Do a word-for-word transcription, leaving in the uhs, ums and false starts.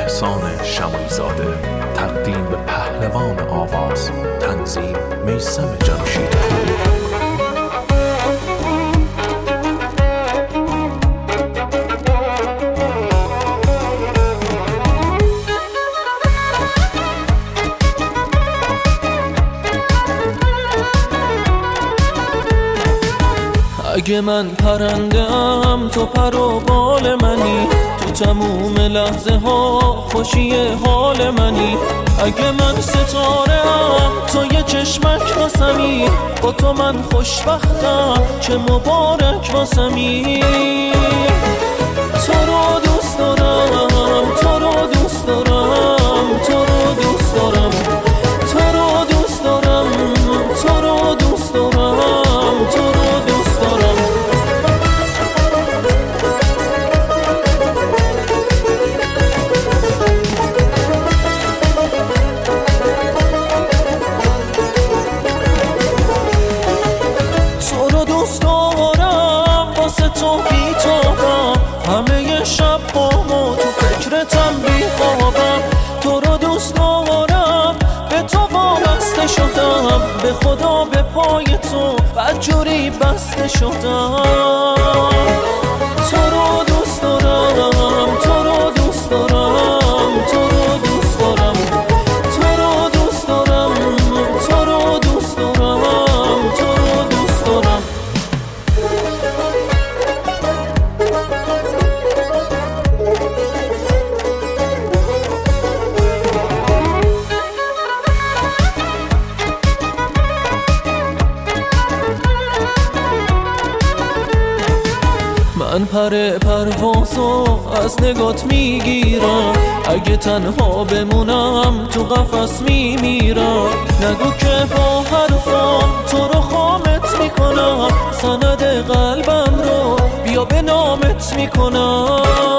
احسان شمعی زاده، تقدیم به پهلوان آواز، تنظیم میثم جمشیدپور. اگه من پرنده‌ام تو پر و بال منی، تو تموم لحظه ها خوشی حال منی. اگه من ستاره‌ام تو یه چشمک واسمی، با تو من خوشبختم چه مبارک واسمی. تو رو دوست دارم، تو رو دوست دارم، تو رو دوست دارم، تو رو دوست دارم، تو رو دوست دارم، تو رو دوست دارم. تو رو دوست دارم، واسه تو بی‌تابم، همه شب با ما تو فکرتم بی‌خوابم. تو رو دوست دارم، به تو وابسته شدم، به خدا به پای تو بدجوری بسته شدم. تو رو دوست دارم، تو رو دوست دارم، تو رو دوست دارم، تو رو دوست دارم، تو رو دوست دارم، تو رو دوست دارم. من پر پروازو از نگات میگیرم، اگه تنها بمونم تو قفس میمیرم. نگو که با حرفام تو رو خامت میکنم، سند قلبم رو بیا به نامت میکنم.